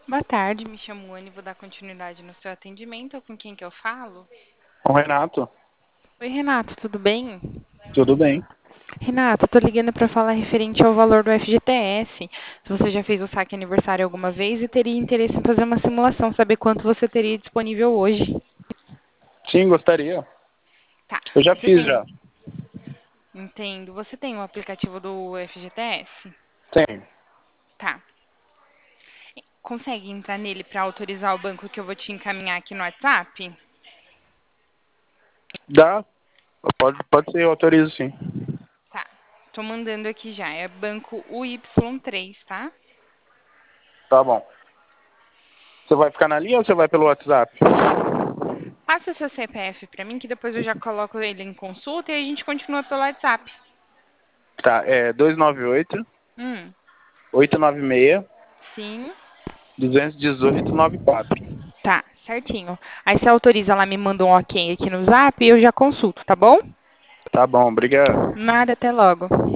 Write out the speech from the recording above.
Boa tarde, me chamo Anne, vou dar continuidade no seu atendimento. Com quem que eu falo? O Renato, Oi, Renato, tudo bem? tudo bem? Renato, tô ligando para falar referente ao valor do FGTS. Se você já fez o saque aniversário alguma vez e teria interesse em fazer uma simulação, saber quanto você teria disponível hoje. Sim, gostaria. Tá, Eu já você fiz tem. já. Entendo. Você tem o aplicativo do FGTS? Tem. Tá. Consegue entrar nele para autorizar o banco que eu vou te encaminhar aqui no WhatsApp? Dá? Pode ser, eu autorizo sim. Tá. Tô mandando aqui já. É banco UY3, tá? Tá bom. Você vai ficar na linha ou você vai pelo WhatsApp? Passa seu CPF para mim, que depois eu já coloco ele em consulta e a gente continua pelo WhatsApp. Tá, é 298 Hum, 896 sim. 218 94. Tá, certinho. Aí você autoriza lá, me manda um ok aqui no Zap e eu já consulto, tá bom? Tá bom, obrigado. Nada, até logo.